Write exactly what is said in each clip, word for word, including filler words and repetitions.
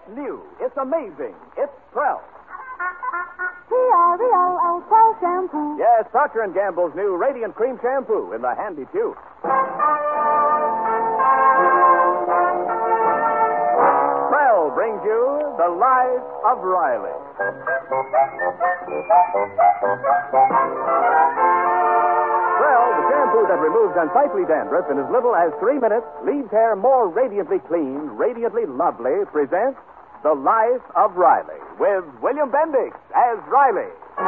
It's new. It's amazing. It's Prell. P R E L L, Prell Shampoo. Yes, Procter and Gamble's new Radiant Cream Shampoo in the handy tube. Prell brings you The Life of Riley. Prell, the shampoo that removes unsightly dandruff in as little as three minutes, leaves hair more radiantly clean, radiantly lovely, presents The Life of Riley with William Bendix as Riley.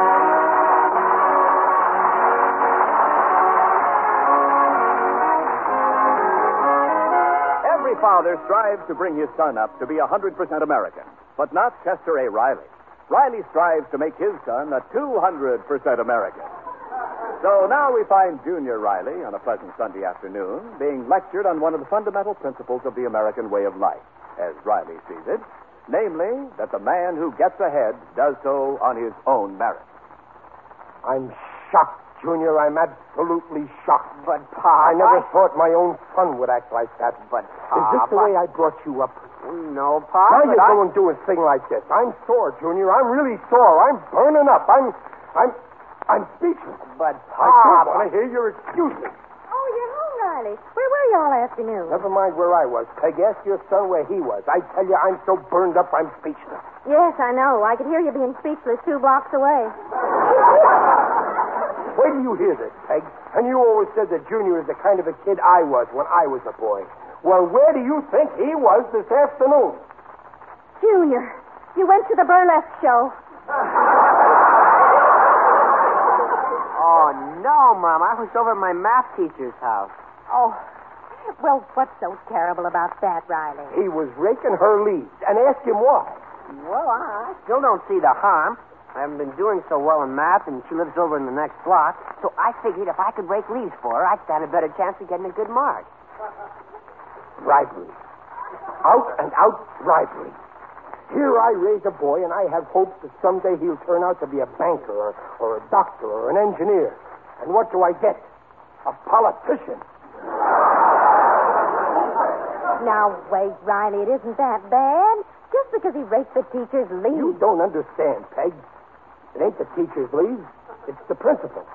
Every father strives to bring his son up to be one hundred percent American, but not Chester A. Riley. Riley strives to make his son a two hundred percent American. So now we find Junior Riley on a pleasant Sunday afternoon being lectured on one of the fundamental principles of the American way of life, as Riley sees it, namely that the man who gets ahead does so on his own merit. I'm shocked, Junior. I'm absolutely shocked. But, Pop, I never I... thought my own son would act like that. But, Is this Pop, the way I brought you up? No, Pop. Why you I... go and do a thing like this? I'm sore, Junior. I'm really sore. I'm burning up. I'm, I'm, I'm speechless. But, I don't Pop... want to hear your excuses. Oh, you're home, Riley. Where were you all afternoon? Never mind where I was. Peg, ask your son where he was. I tell you, I'm so burned up, I'm speechless. Yes, I know. I could hear you being speechless two blocks away. Where do you hear this, Peg? And you always said that Junior is the kind of a kid I was when I was a boy. Well, where do you think he was this afternoon? Junior, you went to the burlesque show. Oh, no, Mom. I was over at my math teacher's house. Oh, well, what's so terrible about that, Riley? He was raking her leaves. And ask him why. Well, I still don't see the harm. I haven't been doing so well in math, and she lives over in the next block. So I figured if I could rake leaves for her, I'd stand a better chance of getting a good mark. Bribery. Out and out bribery. Here I raise a boy, and I have hopes that someday he'll turn out to be a banker or, or a doctor or an engineer. And what do I get? A politician. Now, wait, Riley, it isn't that bad. Just because he raked the teacher's leaves. You don't understand, Peg. It ain't the teacher's leaves. It's the principal.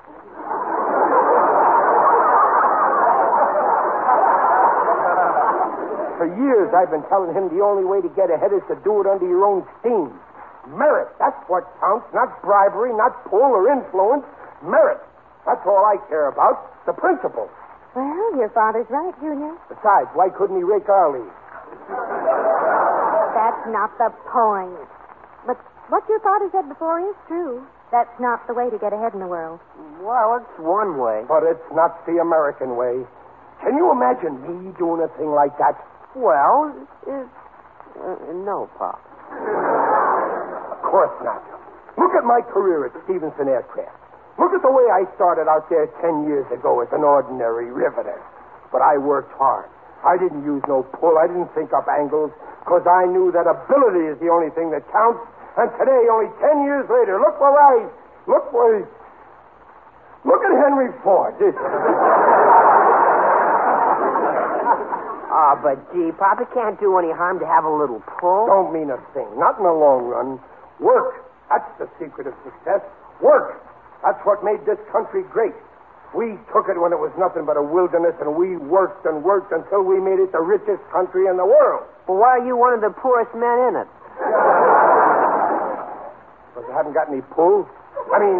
For years, I've been telling him the only way to get ahead is to do it under your own steam. Merit, that's what counts. Not bribery, not pull or influence. Merit. That's all I care about. The principle. Well, your father's right, Junior. Besides, why couldn't he rake our leaves? That's not the point. But what your father said before is true. That's not the way to get ahead in the world. Well, it's one way. But it's not the American way. Can you imagine me doing a thing like that? Well, it, uh, no, Pop. Of course not. Look at my career at Stevenson Aircraft. Look at the way I started out there ten years ago as an ordinary riveter. But I worked hard. I didn't use no pull. I didn't think up angles, because I knew that ability is the only thing that counts. And today, only ten years later, look where I... Look where... Look at Henry Ford. Ah, but gee, Pop, it can't do any harm to have a little pull. Don't mean a thing. Not in the long run. Work. That's the secret of success. Work. That's what made this country great. We took it when it was nothing but a wilderness, and we worked and worked until we made it the richest country in the world. Well, why are you one of the poorest men in it? Because I haven't got any pull. I mean,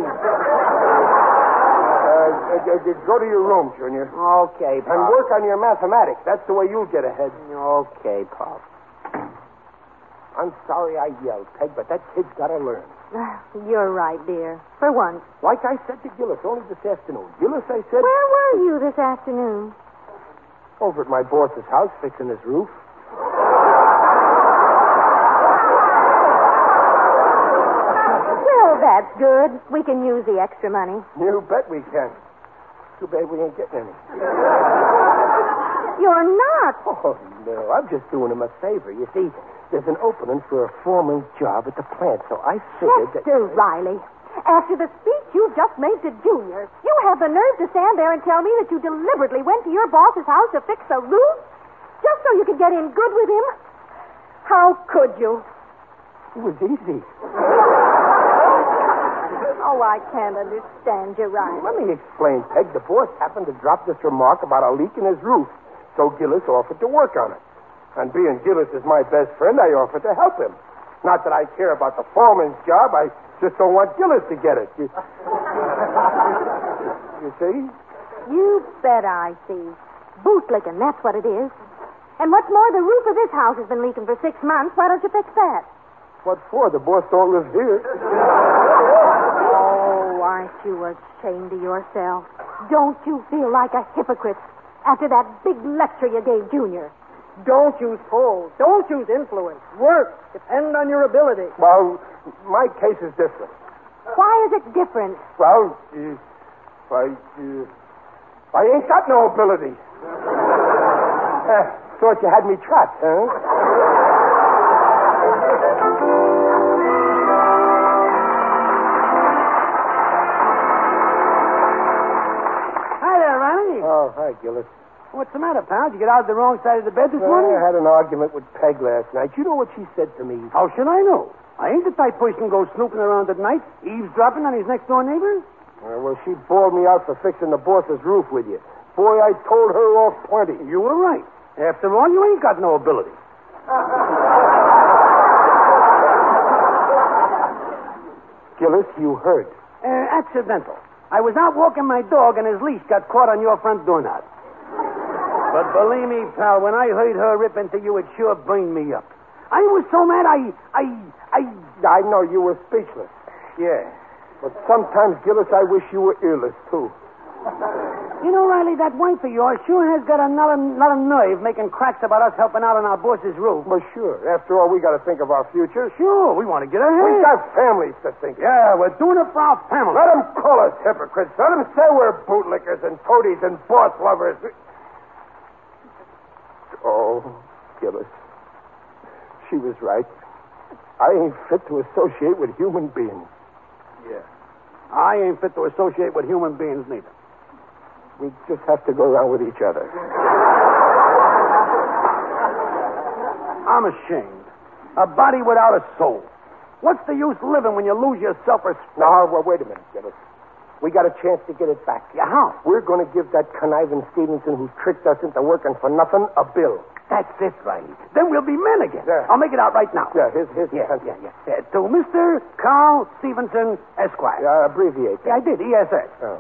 uh, uh, uh, go to your room, Junior. Okay, Pop. And work on your mathematics. That's the way you'll get ahead. Okay, Pop. I'm sorry I yelled, Peg, but that kid's got to learn. You're right, dear. For once. Like I said to Gillis only this afternoon. Gillis, I said... Where were you this afternoon? Over at my boss's house, fixing his roof. Well, that's good. We can use the extra money. You bet we can. Too bad we ain't getting any. You're not. Oh, no. I'm just doing him a favor. You see, there's an opening for a foreman's job at the plant, so I figured that... Mister Riley, after the speech you've just made to Junior, you have the nerve to stand there and tell me that you deliberately went to your boss's house to fix a roof just so you could get in good with him? How How could you? It was easy. Oh, I can't understand you, Riley. Let me explain, Peg. The boss happened to drop this remark about a leak in his roof, so Gillis offered to work on it. And being Gillis is my best friend, I offered to help him. Not that I care about the foreman's job. I just don't want Gillis to get it. You, you see? You bet I see. Bootlicking, that's what it is. And what's more, the roof of this house has been leaking for six months. Why don't you fix that? What for? The boss don't live here. Oh, aren't you ashamed of yourself? Don't you feel like a hypocrite after that big lecture you gave Junior? Don't use pull. Don't use influence. Work. Depend on your ability. Well, my case is different. Why is it different? Well, uh, I, uh, I ain't got no ability. uh, thought you had me trapped, huh? Hi there, Riley. Oh, hi, Gillis. What's the matter, pal? Did you get out of the wrong side of the bed this Well, morning? I had an argument with Peg last night. You know what she said to me? How should I know? I ain't the type person who goes snooping around at night, eavesdropping on his next door neighbor. Uh, well, she bawled me out for fixing the boss's roof with you. Boy, I told her off plenty. You were right. After all, you ain't got no ability. Gillis, you heard. Uh, accidental. I was out walking my dog, and his leash got caught on your front doorknob. But believe me, pal, when I heard her rip into you, it sure burned me up. I was so mad, I, I, I... I know you were speechless. Yeah. But sometimes, Gillis, I wish you were earless, too. You know, Riley, that wife of yours sure has got a lot of, lot of nerve making cracks about us helping out on our boss's roof. Well, sure. After all, we got to think of our future. Sure, we want to get ahead. We got families to think of. Yeah, we're doing it for our family. Let them call us hypocrites. Let them say we're bootlickers and toadies and boss lovers. Oh, Gillis. She was right. I ain't fit to associate with human beings. Yeah. I ain't fit to associate with human beings neither. We just have to go around with each other. I'm ashamed. A body without a soul. What's the use living when you lose your self-respect? Now, well, wait a minute, Gillis. We got a chance to get it back. Yeah, how? We're going to give that conniving Stevenson who tricked us into working for nothing a bill. That's it, Riley. Then we'll be men again. Yeah. I'll make it out right now. Yeah, here's, here's Yeah, the pencil. yeah, yeah. Uh, to Mister Carl Stevenson, Esquire. Yeah, abbreviate that. Yeah, I did. E S S. Oh.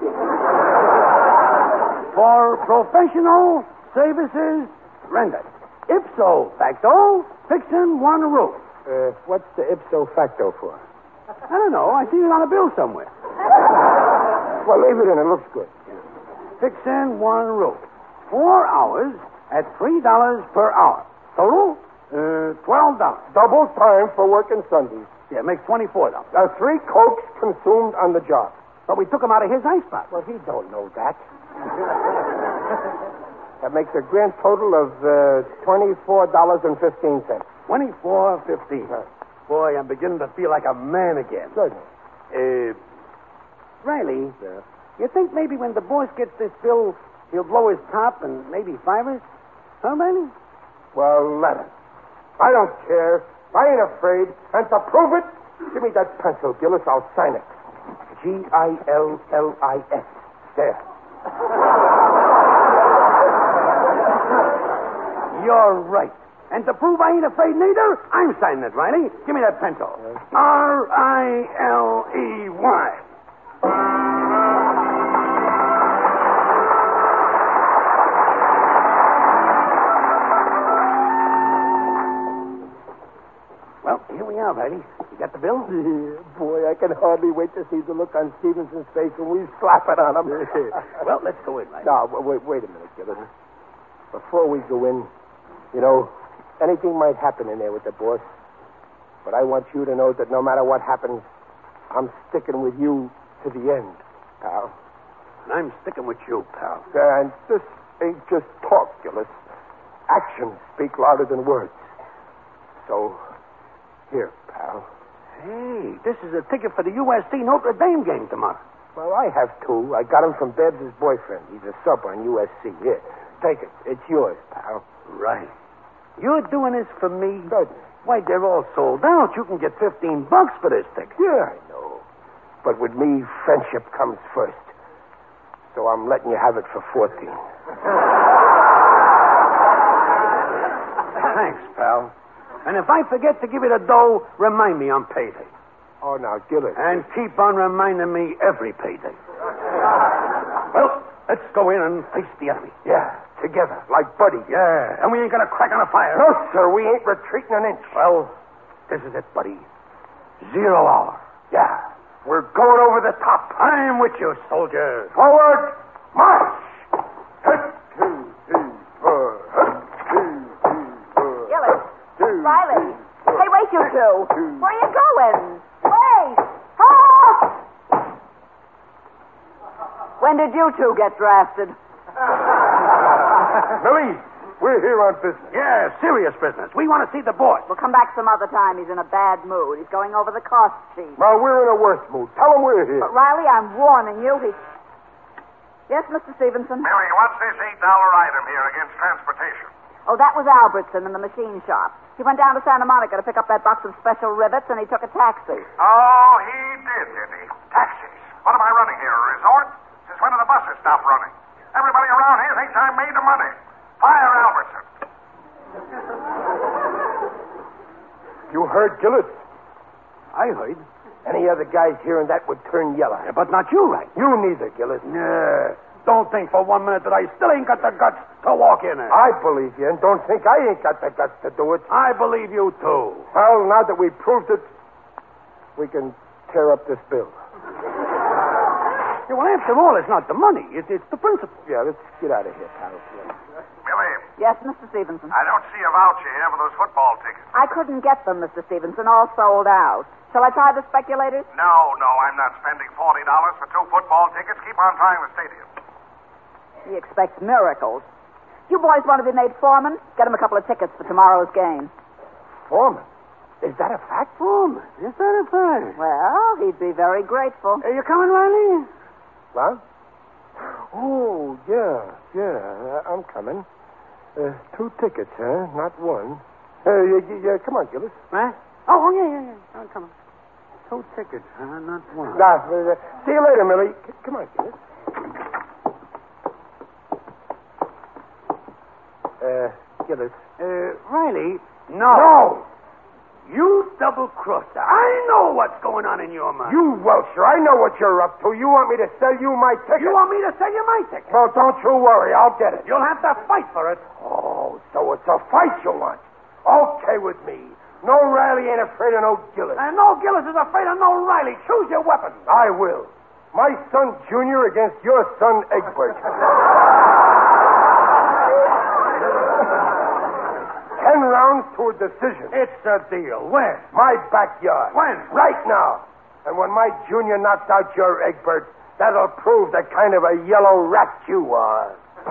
For professional services rendered. Ipso facto, fixing one roof. Uh, what's the ipso facto for? I don't know. I seen it on a bill somewhere. Well, leave it in. It looks good. Fixing one roof. Four hours at three dollars per hour. Total, uh, twelve dollars. Double time for working Sundays. Yeah, it makes twenty-four dollars. Uh, three cokes consumed on the job. But we took him out of his icebox. Well, he don't know that. That makes a grand total of uh, twenty-four dollars and fifteen cents. Twenty-four fifteen. Boy, I'm beginning to feel like a man again. Good. Uh, Riley, Yeah. you think maybe when the boss gets this bill, he'll blow his top and maybe fire us? Huh, Riley? Well, let him. I don't care. I ain't afraid. And to prove it, give me that pencil, Gillis. I'll sign it. G I L L I S. There. You're right. And to prove I ain't afraid neither, I'm signing it, Riley. Give me that pencil. R I L E Y. Well, here we are, Riley. You got the bill? Yeah, boy, I can hardly wait to see the look on Stevenson's face when we slap it on him. Well, let's go in, Riley. Now, wait, wait a minute, Gillis. Before we go in, you know, anything might happen in there with the boss. But I want you to know that no matter what happens, I'm sticking with you to the end, pal. And I'm sticking with you, pal. And this ain't just talk, Gillis. Actions speak louder than words. So, here, pal. Hey, this is a ticket for the U S C Notre Dame game tomorrow. Well, I have two. I got him from Babs' boyfriend. He's a sub on U S C. Here, take it. It's yours, pal. Right. You're doing this for me? Certainly. Why, they're all sold out. You can get fifteen bucks for this ticket. Yeah, I know. But with me, friendship comes first. So I'm letting you have it for fourteen. Thanks, pal. And if I forget to give you the dough, remind me on payday. Oh, now, Gillett. And keep on reminding me every payday. Well, let's go in and face the enemy. Yeah, together, like buddies. Yeah, and we ain't gonna crack on a fire. No, sir, we ain't retreating an inch. Well, this is it, buddy. Zero hour. Yeah, we're going over the top. I'm with you, soldier. Forward, march! Hut, two, three, four. Hut, two, three, four. Gillett. Two, Riley. Hey, wait, you two. two. Where are you going? Wait. Halt! When did you two get drafted? Millie, we're here on business. Yeah, serious business. We want to see the boss. We'll come back some other time. He's in a bad mood. He's going over the cost sheet. Well, we're in a worse mood. Tell him we're here. But, Riley, I'm warning you. He's... Yes, Mister Stevenson? Millie, what's this eight dollar item here against transportation? Oh, that was Albertson in the machine shop. He went down to Santa Monica to pick up that box of special rivets, and he took a taxi. Oh, he did, did he? Taxis. What am I running here, a resort? Since when did the buses stop running? Everybody around here thinks I made the money. Fire Albertson. You heard Gillett? I heard. Any other guys hearing that would turn yellow. Yeah, but not you, right? You neither, Gillett. Yeah. Don't think for one minute that I still ain't got the guts to walk in there. I believe you, and don't think I ain't got the guts to do it. I believe you, too. Well, now that we proved it, we can tear up this bill. Yeah, well, after all, it's not the money. It's, it's the principle. Yeah, let's get out of here, pal. Millie, Yes, Mister Stevenson. I don't see a voucher here for those football tickets. I couldn't get them, Mister Stevenson. All sold out. Shall I try the speculators? No, no, I'm not spending forty dollars for two football tickets. Keep on trying the stadium. He expects miracles. You boys want to be made foreman? Get him a couple of tickets for tomorrow's game. Foreman? Is that a fact? Foreman? Is that a fact? Well, he'd be very grateful. Are you coming, Riley? What? Oh, yeah, yeah, uh, I'm coming. Uh, two tickets, huh? Not one. Uh, yeah, yeah, yeah, come on, Gillis. Huh? Oh, oh, yeah, yeah, yeah. I'm coming. Two tickets, huh? Not one. Nah, uh, see you later, Millie. C- come on, Gillis. Uh, Gillis. Uh, Riley? No. No! You double-crosser. I know what's going on in your mind. You Welcher, I know what you're up to. You want me to sell you my ticket? You want me to sell you my ticket? Well, don't you worry. I'll get it. You'll have to fight for it. Oh, so it's a fight you want. Okay with me. No Riley ain't afraid of no Gillis. And no Gillis is afraid of no Riley. Choose your weapon. I will. My son Junior against your son Egbert. Ten rounds to a decision. It's a deal. When? My backyard. When? Right now. And when my Junior knocks out your Egbert, that'll prove the kind of a yellow rat you are.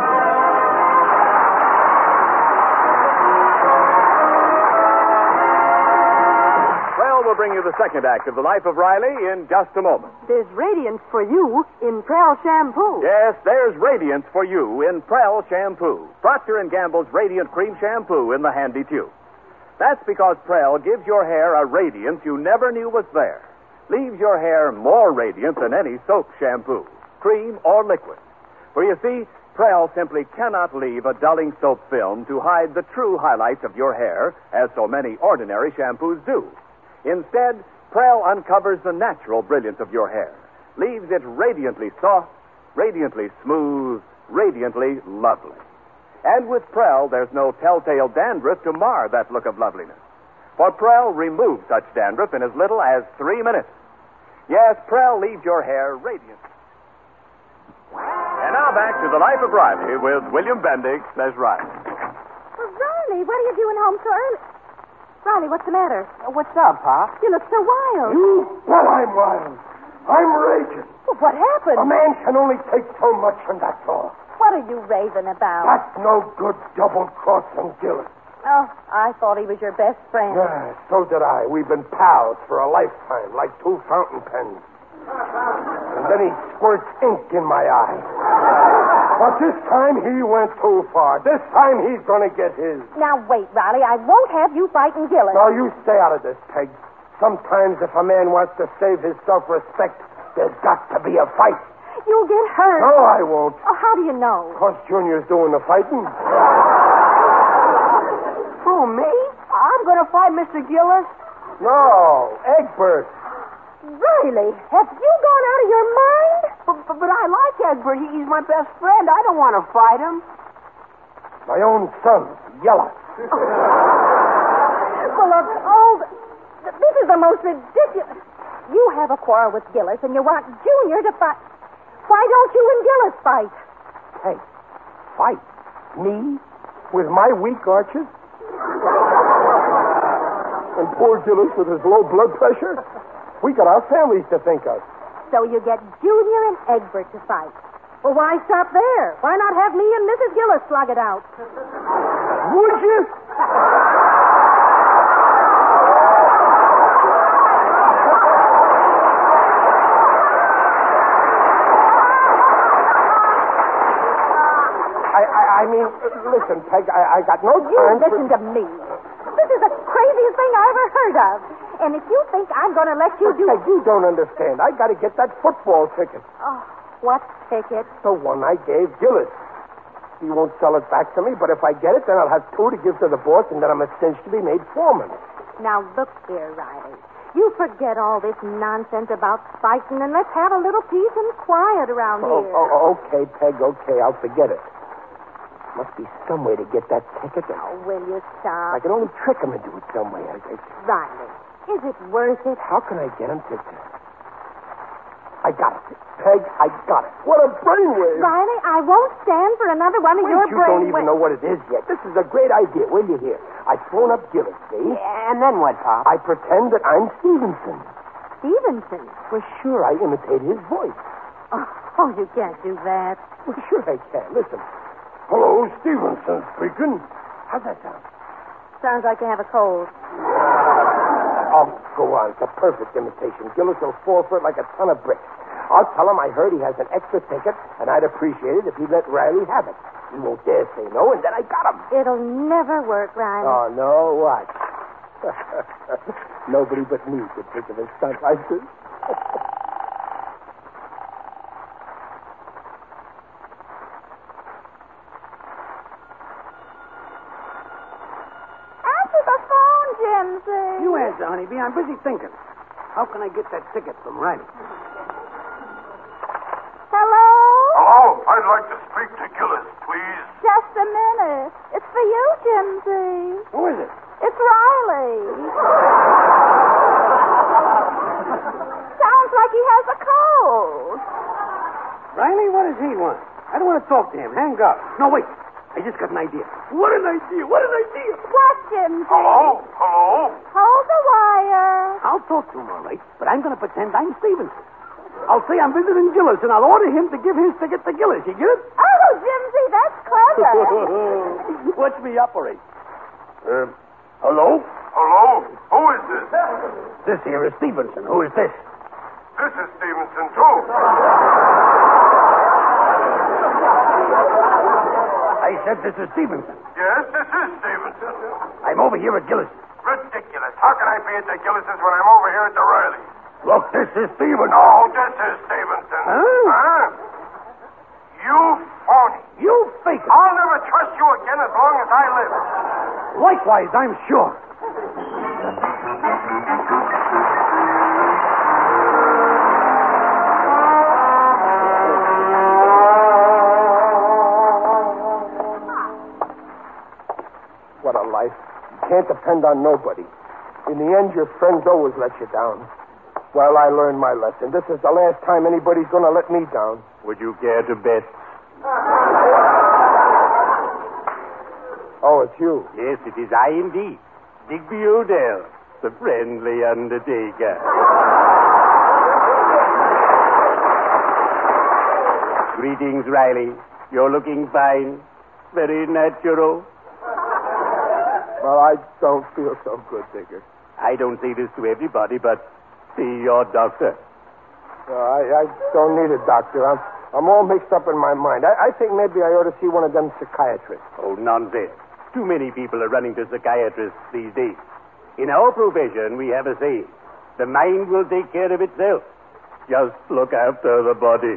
Well, we'll bring you the second act of the life of Riley in just a moment. There's radiance for you in Prel shampoo. Yes, there's radiance for you in Prel shampoo. Procter and Gamble's Radiant Cream Shampoo in the handy tube. That's because Prel gives your hair a radiance you never knew was there. Leaves your hair more radiant than any soap shampoo, cream, or liquid. For you see, Prel simply cannot leave a dulling soap film to hide the true highlights of your hair, as so many ordinary shampoos do. Instead, Prel uncovers the natural brilliance of your hair, leaves it radiantly soft, radiantly smooth, radiantly lovely. And with Prel, there's no telltale dandruff to mar that look of loveliness. For Prel removes such dandruff in as little as three minutes. Yes, Prel leaves your hair radiant. And now back to the life of Riley with William Bendix as Riley. Well, Riley, what are you doing home so early? Riley, what's the matter? What's up, Pop? You look so wild. You bet I'm wild. I'm raging. Well, what happened? A man can only take so much, and that's all. What are you raving about? That's no good double-crossing Gillis. Oh, I thought he was your best friend. Yeah, so did I. We've been pals for a lifetime, like two fountain pens. And then he squirts ink in my eye. But this time he went too far. This time he's going to get his. Now, wait, Riley. I won't have you fighting Gillis. No, you stay out of this, Peg. Sometimes if a man wants to save his self-respect, there's got to be a fight. You'll get hurt. No, I won't. Oh, how do you know? Because Junior's doing the fighting. Who, me? I'm going to fight Mister Gillis. No, Egbert. Riley, have you gone out of your mind? But, but, but I like Egbert. He, he's my best friend. I don't want to fight him. My own son, Yella. Well, of all the... This is the most ridiculous... You have a quarrel with Gillis, and you want Junior to fight... Why don't you and Gillis fight? Hey, fight? Me? With my weak arches? And poor Gillis with his low blood pressure? We got our families to think of. So you get Junior and Egbert to fight. Well, why stop there? Why not have me and Missus Gillis slug it out? Would you? I, I, I mean, listen, Peg, I, I got no You time listen for... to me. This is the craziest thing I ever heard of. And if you think I'm going to let you do... Peg, you don't understand. I got to get that football ticket. Oh, what ticket? The one I gave Gillis. He won't sell it back to me, but if I get it, then I'll have two to give to the boss, and then I'm a cinch to be made foreman. Now, look here, Riley. You forget all this nonsense about fighting, and let's have a little peace and quiet around Oh, here. oh, okay, Peg, okay. I'll forget it. Must be some way to get that ticket. Oh, will you I stop? can only trick him into it some way. I, I, Riley, is it worth it? how can I get him to... I got it. Peg, I got it. What a brainwave. Riley, I won't stand for another one of Wait, your you brain don't even know what it is yet. This is a great idea. Will you hear? I phone up Gillis, see? And then what, Pop? I pretend that I'm Stevenson. Stevenson. Well, sure, I imitate his voice. Oh, oh, you can't do that. Well, sure I can. Listen. Hello, Stevenson speaking. How's that sound? Sounds like you have a cold. Oh, go on. It's a perfect imitation. Gillis will fall for it like a ton of bricks. I'll tell him I heard he has an extra ticket, and I'd appreciate it if he'd let Riley have it. He won't dare say no, and then I got him. It'll never work, Riley. Oh, no, what? Nobody but me could think of a stunt like this. Answer the phone, Jimsy. You answer, honeybee. I'm busy thinking. How can I get that ticket from Riley? Hello? Hello, I'd like to speak to Gillis, please. Just a minute. It's for you, Jimsy. Who is it? It's Riley. Sounds like he has a cold. Riley, what does he want? I don't want to talk to him. Hang up. No, wait. I just got an idea. What an idea. What an idea. What, Jimsy? Hello? Hello? Hold the wire. I'll talk to him, all right, but I'm going to pretend I'm Stevenson. I'll say I'm visiting Gillis, and I'll order him to give his ticket to Gillis. You get it? Oh, Jimsy, that's clever. Watch me operate. Uh, hello? Hello? Who is this? This here is Stevenson. Who is this? This is Stevenson, too. I said this is Stevenson. Yes, this is Stevenson. I'm over here at Gillis. Ridiculous. How can I be at the Gillis's when I'm over here at the Riley? Look, this is Stevenson. No, this is Stevenson. Huh? Huh? You phony. You fake it. I'll never trust you again as long as I live. Likewise, I'm sure. What a life. You can't depend on nobody. In the end, your friends always let you down. Well, I learned my lesson. This is the last time anybody's going to let me down. Would you care to bet? Oh, it's you. Yes, it is I indeed. Digby Odell, the friendly undertaker. Greetings, Riley. You're looking fine. Very natural. Well, I don't feel so good, Digger. I don't say this to everybody, but see your doctor. Uh, I, I don't need a doctor. I'm, I'm all mixed up in my mind. I, I think maybe I ought to see one of them psychiatrists. Oh, nonsense. Too many people are running to psychiatrists these days. In our profession, we have a saying. The mind will take care of itself. Just look after the body.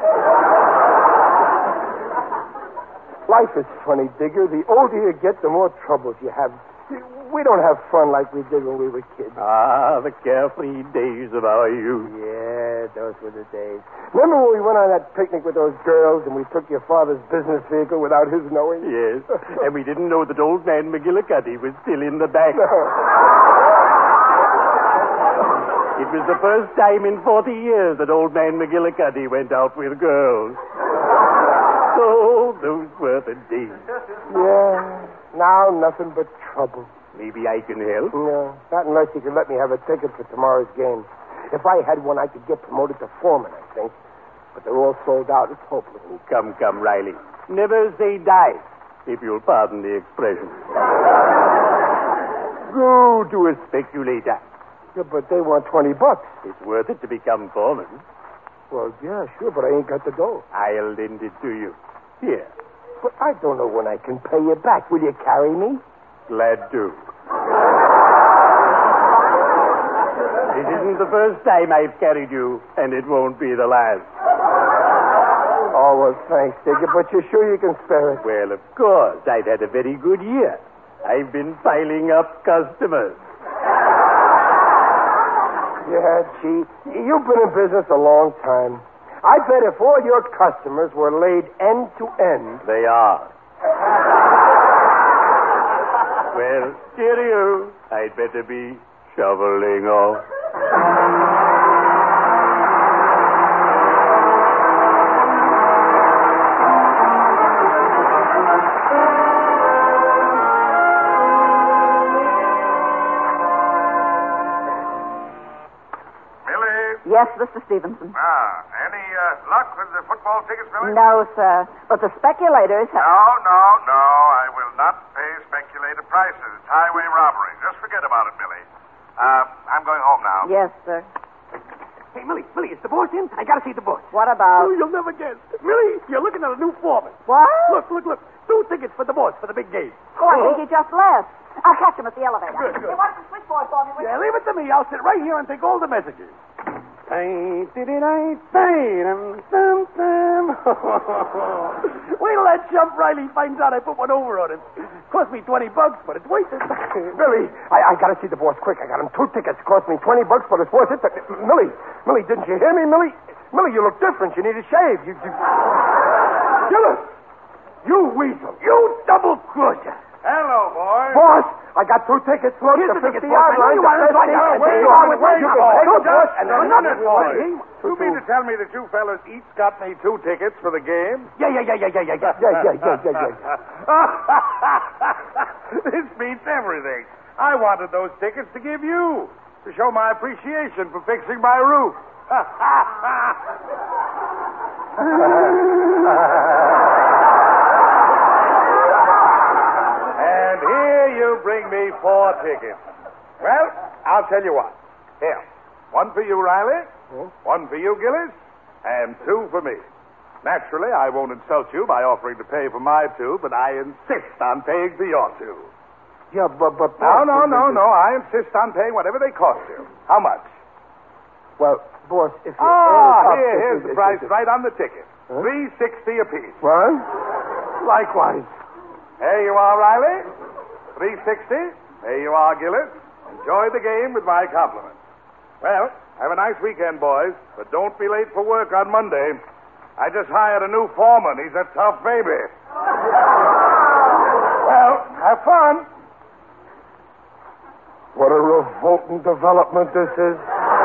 Life is funny, Digger. The older you get, the more troubles you have. We don't have fun like we did when we were kids. Ah, the carefree days of our youth. Yeah, those were the days. Remember when we went on that picnic with those girls and we took your father's business vehicle without his knowing? Yes, and we didn't know that old man McGillicuddy was still in the back. No. It was the first time in forty years that old man McGillicuddy went out with girls. Oh, those were the days. Yeah, now nothing but trouble. Maybe I can help. No, not unless you can let me have a ticket for tomorrow's game. If I had one, I could get promoted to foreman, I think. But they're all sold out. It's hopeless. Oh, come, come, Riley. Never say die, if you'll pardon the expression. Go to a speculator. Yeah, but they want twenty bucks. It's worth it to become foreman. Well, yeah, sure, but I ain't got the dough. I'll lend it to you. Here. But I don't know when I can pay you back. Will you carry me? Glad to. This isn't the first time I've carried you, and it won't be the last. Oh, well, thanks, Digger, but you're sure you can spare it? Well, of course. I've had a very good year. I've been piling up customers. Yeah, gee, you've been in business a long time. I bet if all your customers were laid end to end... They are. Well, cheerio. I'd better be shoveling off. Yes, Mister Stevenson. Ah, any uh, luck with the football tickets, Billy? No, sir. But the speculators have... No, no, no. I will not pay speculated prices. It's highway robbery. Just forget about it, Billy. Uh, I'm going home now. Yes, sir. Hey, Millie, Millie, is the boss in? I gotta see the boss. What about... Oh, you'll never guess. Millie, you're looking at a new foreman. What? Look, look, look. Two tickets for the boss for the big game. Oh, I think he just left. I'll catch him at the elevator. Good, good. Hey, watch the switchboard for me, will you? Yeah, leave it to me. I'll sit right here and take all the messages. Wait till that chump Riley finds out I put one over on him. Cost me twenty bucks, but it's worth it. Billy, I, I gotta see the boss quick. I got him two tickets. Cost me twenty bucks, but it's worth it. Millie, Millie, didn't you hear me, Millie? Millie, you look different. You need a shave. You, you... Gillis! You weasel. You double crusher. Hello, boys. Boss, I got two tickets. Look, Here's the the tickets, fifty-yard boss. I know line. you want the them, so I fifty, got and them. then Wait, you are wait, with wait, you wait, can wait, take wait, the boss, and then Just a another minute, one. boys. You mean to tell me that you fellas each got me two tickets for the game? Yeah, yeah, yeah, yeah, yeah, yeah. Yeah, yeah, yeah, yeah, yeah. This beats everything. I wanted those tickets to give you to show my appreciation for fixing my roof. And here you bring me four tickets. Well, I'll tell you what. Here, one for you, Riley, one for you, Gillis, and two for me. Naturally, I won't insult you by offering to pay for my two, but I insist on paying for your two. Yeah, but, but... No, boss, no, no, no. I insist on paying whatever they cost you. How much? Well, boss, if you... Ah, here, here's the price right on the ticket. Huh? Three sixty apiece. What? Likewise. There you are, Riley. Three sixty. There you are, Gillis. Enjoy the game with my compliments. Well, have a nice weekend, boys, but don't be late for work on Monday. I just hired a new foreman. He's a tough baby. Well, have fun. What a revolting development this is.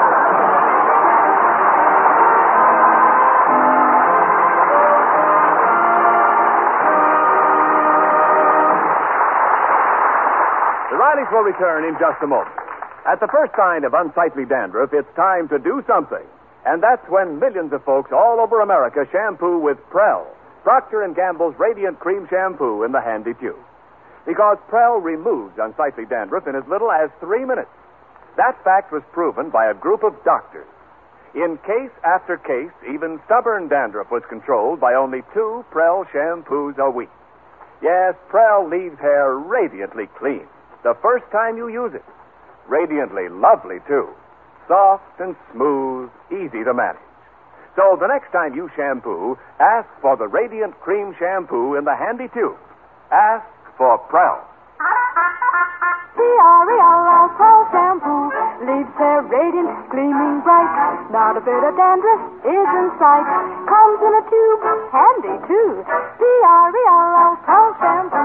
The Rileys will return in just a moment. At the first sign of unsightly dandruff, it's time to do something. And that's when millions of folks all over America shampoo with Prell, Procter and Gamble's Radiant Cream Shampoo in the handy tube. Because Prell removes unsightly dandruff in as little as three minutes. That fact was proven by a group of doctors. In case after case, even stubborn dandruff was controlled by only two Prel shampoos a week. Yes, Prel leaves hair radiantly clean the first time you use it. Radiantly lovely, too. Soft and smooth, easy to manage. So the next time you shampoo, ask for the Radiant Cream Shampoo in the handy tube. Ask for Prel. P R E L L Prel shampoo leaves hair radiant, gleaming bright. Not a bit of dandruff is in sight. Comes in a tube, handy too. P R E L L Prel shampoo.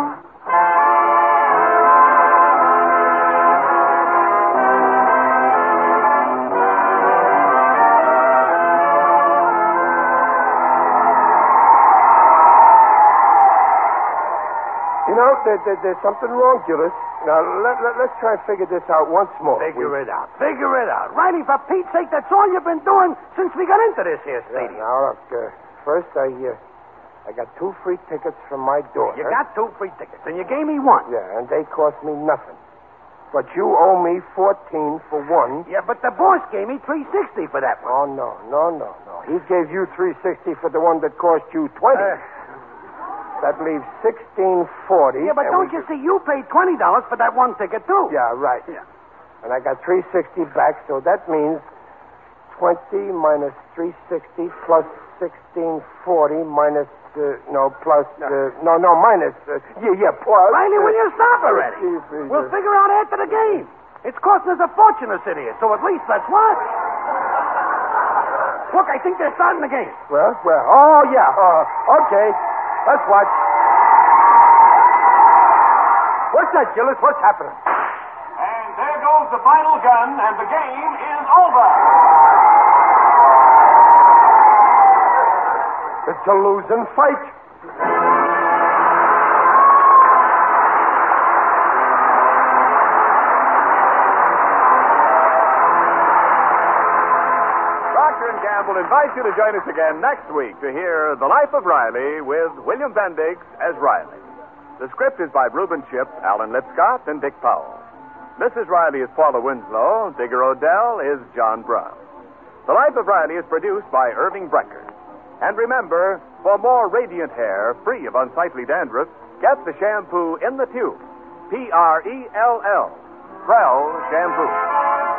You know, there, there, there's something wrong, Gillis. Now, let, let, let's try and figure this out once more. Figure it out. Figure it out. Riley, for Pete's sake, that's all you've been doing since we got into this here Yeah, stadium. now, look, uh, first I, uh, I got two free tickets from my daughter. You got two free tickets, and you gave me one. Yeah, and they cost me nothing. But you owe me fourteen for one. Yeah, but the boss gave me three sixty for that one. Oh, no, no, no, no. He gave you three sixty for the one that cost you twenty. Uh, That leaves sixteen forty. yeah, but don't you see, you paid twenty dollars for that one ticket, too. Yeah, right. Yeah. And I got three sixty back, so that means twenty minus three sixty plus sixteen forty minus, uh, no, plus, uh, no, no, minus, uh, yeah, yeah, plus. Riley, will you stop already? Please, please, We'll uh, figure out after the game. It's costing us a fortune to sit here, so at least let's watch. Look, I think they're starting the game. Well, well, oh, yeah, uh, okay. Let's watch. What's that, Gillis? What's happening? And there goes the final gun, and the game is over. It's a losing fight. Procter and Gamble invites you to join us again next week to hear The Life of Riley with William Bendix as Riley. The script is by Reuben Ship, Alan Lipscott, and Dick Powell. Missus Riley is Paula Winslow. Digger Odell is John Brown. The Life of Riley is produced by Irving Brecker. And remember, for more radiant hair free of unsightly dandruff, get the shampoo in the tube. P R E L L. Prel Shampoo.